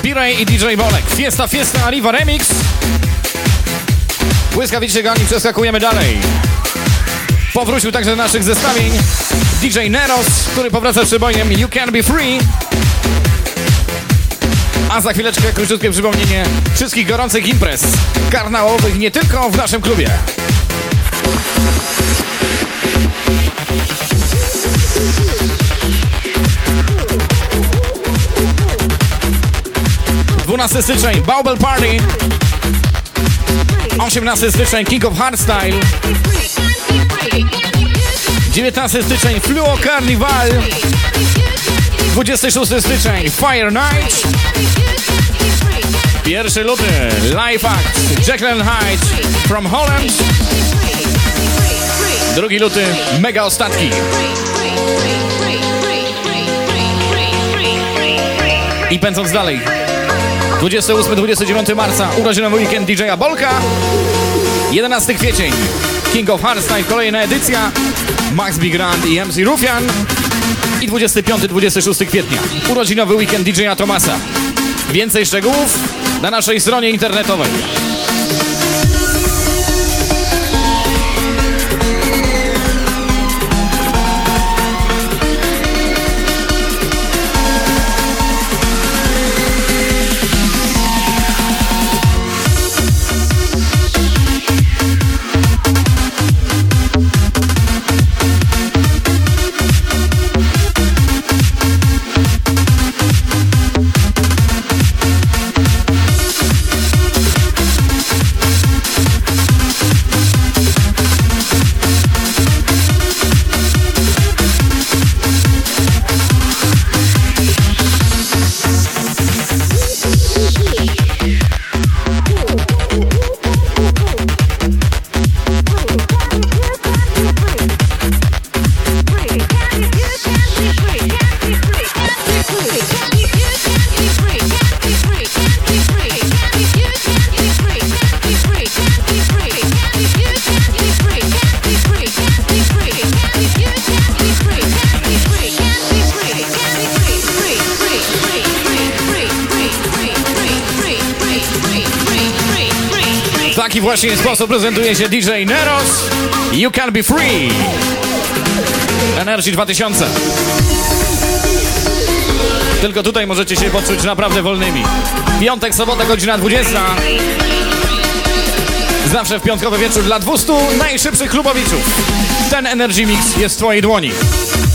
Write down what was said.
B-Ray i DJ Bolek. Fiesta, Fiesta, Arriva Remix. Błyskawicznie gani przeskakujemy dalej. Powrócił także do naszych zestawień DJ Neros, który powraca z przebojem You Can Be Free. A za chwileczkę króciutkie przypomnienie wszystkich gorących imprez karnałowych nie tylko w naszym klubie. 12 styczeń Baubel Party, 18 styczeń King of Hardstyle, 19 styczeń Fluo Carnival, 26 styczeń Fire Night, 1 luty Live Act Jekyll and Hyde from Holland, 2 luty Mega Ostatki. I pędząc dalej, 28-29 marca urodzinowy weekend DJ-a Bolka, 11 kwiecień King of Hardstyle, kolejna edycja, Max Big Grand i MC Rufian, i 25-26 kwietnia urodzinowy weekend DJ-a Tomasa. Więcej szczegółów na naszej stronie internetowej. W taki właśnie sposób prezentuje się DJ Neros. You Can Be Free. Energy 2000. Tylko tutaj możecie się poczuć naprawdę wolnymi. Piątek, sobota, godzina 20. Zawsze w piątkowy wieczór dla 200 najszybszych klubowiczów. Ten Energy Mix jest w twojej dłoni.